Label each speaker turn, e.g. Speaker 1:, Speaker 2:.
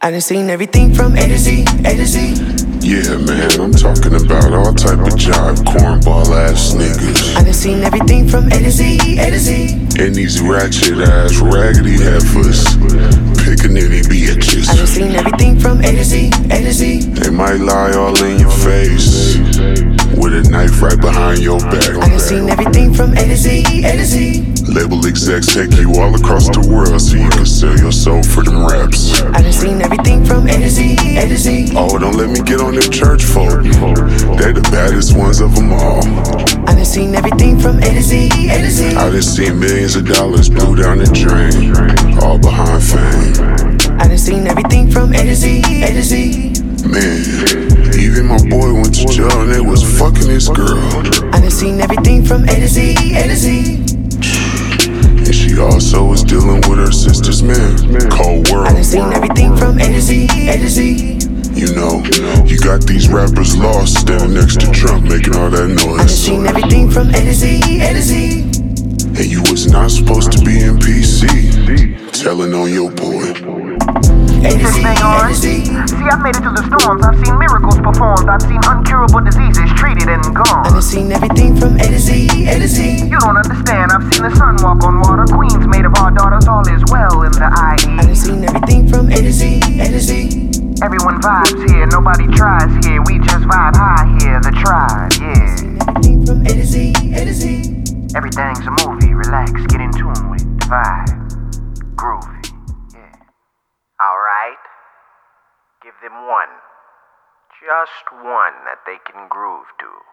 Speaker 1: I done seen everything from A to Z, A to Z.
Speaker 2: Yeah, man, I'm talking about all type of jive, cornball ass niggas.
Speaker 1: I done seen everything from A to Z, A to Z.
Speaker 2: And these ratchet ass, raggedy heifers, picking any bitches.
Speaker 1: I done seen everything from A to Z, A to Z.
Speaker 2: They might lie all in your face, with a knife right behind your back.
Speaker 1: I done seen everything from A to Z, A to Z.
Speaker 2: Label execs take you all across the world so you can sell your soul for them raps.
Speaker 1: I done seen everything from A to Z, A to Z.
Speaker 2: Oh, don't let me get on them church folk. They the baddest ones of them all.
Speaker 1: I done seen everything from A to Z, A to Z.
Speaker 2: I done seen millions of dollars blew down the drain, all behind fame.
Speaker 1: I done seen everything from A to Z, A to Z.
Speaker 2: Man, even my boy went to jail and they was fucking his girl.
Speaker 1: I done seen everything from A to Z, A to Z.
Speaker 2: And she also was dealing with her sister's man. Cold world.
Speaker 1: I done seen everything from A to Z, A to Z.
Speaker 2: You know, you got these rappers lost standing next to Trump making all that
Speaker 1: I done
Speaker 2: noise.
Speaker 1: seen everything from A to Z, A to Z.
Speaker 2: And you was not supposed to be in PC, telling on your boy.
Speaker 1: A to Z, A to Z.
Speaker 3: See, I've made it through the storms. I've seen miracles performed. I've seen uncurable diseases treated and
Speaker 1: I
Speaker 3: gone.
Speaker 1: done seen everything from A to Z, A to Z.
Speaker 3: You don't understand. I've seen the sun walk on water. Queens made of our daughters. All is well in the
Speaker 1: I done
Speaker 3: IE.
Speaker 1: seen everything from A to Z, A to Z.
Speaker 3: Everyone vibes here. Nobody tries here. We just vibe high here. The tribe, yeah.
Speaker 1: Seen everything from A to Z, A to Z.
Speaker 3: Everything's a movie. Relax. Get in tune with the vibe. Groovy, yeah. Alright. Give them one. Just one that they can groove to.